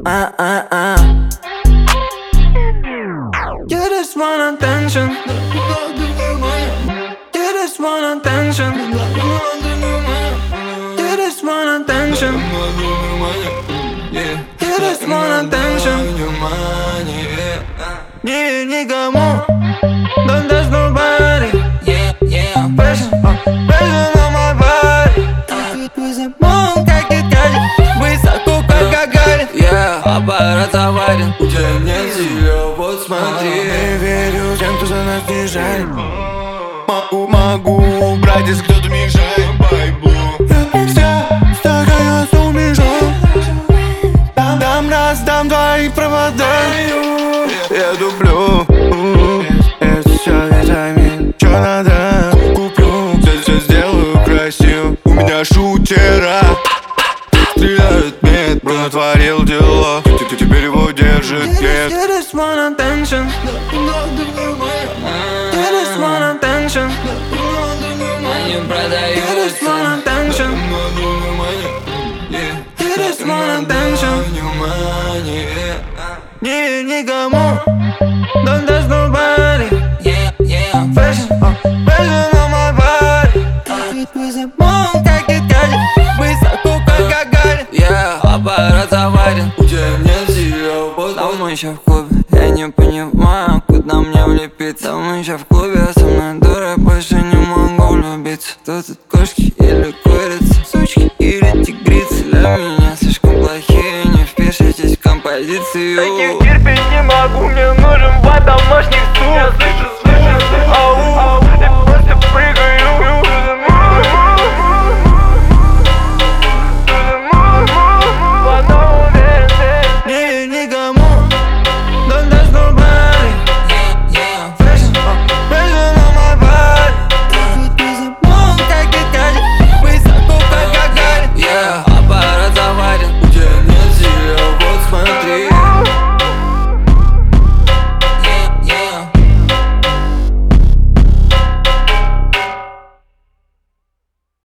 You just want attention. You just want attention. You just want attention. You just want attention. Не никому, don't touch nobody. Pressure on my body. Мон, как и Кали, высоко, как Гагарин. Аппарат аварен, у тебя нет сил, вот смотри. Не верю тем, кто за нас не жаль. Могу убрать, если кто-то мешает. Стакан с умешал. Раздам твои провода. Я дуплю. Это все витамин. Чё надо? Куплю. Все сделаю красиво. У меня шутера. Стреляют мед, бро, натворил дела. Теперь его держит лет. You just want attention. You just want attention. Они продаются. You just want attention. You just want attention. Не никому, don't touch nobody. Fashion on my body. Мон, как и Кали, высоко, как Гагарин. Аппарат аварен, У тебя нет сил, а мы еще в клубе. Я не понимаю, куда мне влепиться. Мы еще в клубе, а со мной дура, больше не могу влюбиться. Кто тут, кошки или курицы, сучки или тигрицы? Для меня слишком плохие, не впишитесь в композицию. Таких терпеть не могу, мне нужен ваш домашний стул. Я слышу